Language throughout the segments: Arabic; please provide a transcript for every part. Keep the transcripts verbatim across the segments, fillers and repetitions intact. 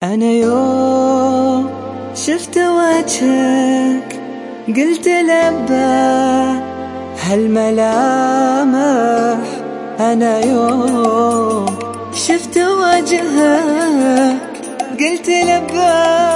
أنا يوم شفت وجهك قلت لبى هالملامح. أنا يوم شفت وجهك قلت لبى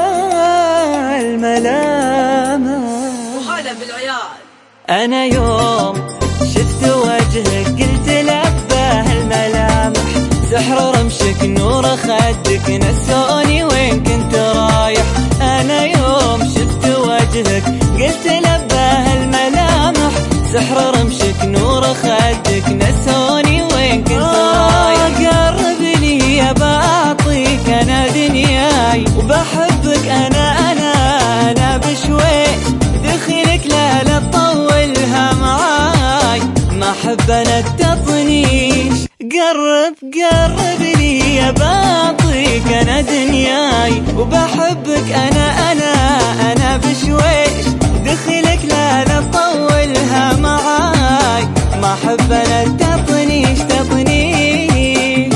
هالملامح. وهلا بالعيال. أنا يوم شفت وجهك قلت لبى هالملامح. سحر رمشك نور خدك نسوني وين كنت رايح. أنا يوم شفت وجهك قلت لبى هالملامح. سحر رمشك نور خدك نسوني وين كنت رايح. قرب لي يا بعطيك أنا دنياي وبحبك أنا أنا أنا بشويش. دخلك لا لا تطولها معاي ما أحب أنا التطنيش. قرب قرب لي يا بعطيك أنا دنياي وبحبك أنا أنا أنا بشويش. دخلك لا لا تطولها معاي ما أحب أنا التطنيش تطنيش.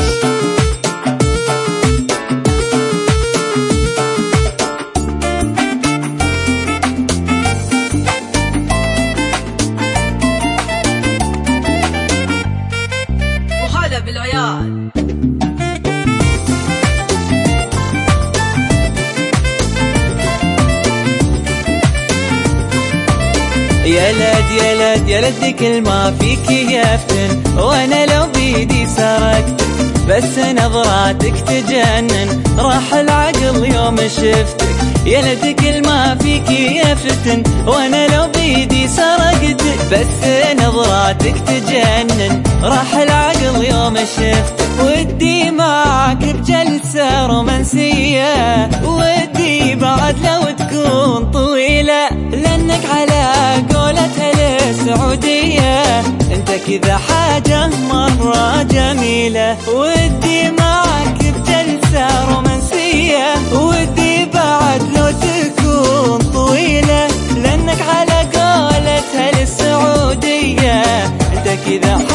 وهلا بالعيال. يلد يلد يلد كل ما فيك يفتن. وانا لو بيدي سرقتك بس نظراتك تجنن. راح العقل يوم شفتك يلد كل ما فيك يفتن. وانا لو بيدي سرقتك بس نظراتك تجنن. راح العقل يوم شفتك. ودي معك بجلسة رومانسية. ودي بعد لو تكون طويلة لأنك على قولتها السعودية انت كذا حاجة مرة جميلة. ودي معك بجلسة رومانسية. ودي بعد لو تكون طويلة لأنك على قولتها السعودية انت كذا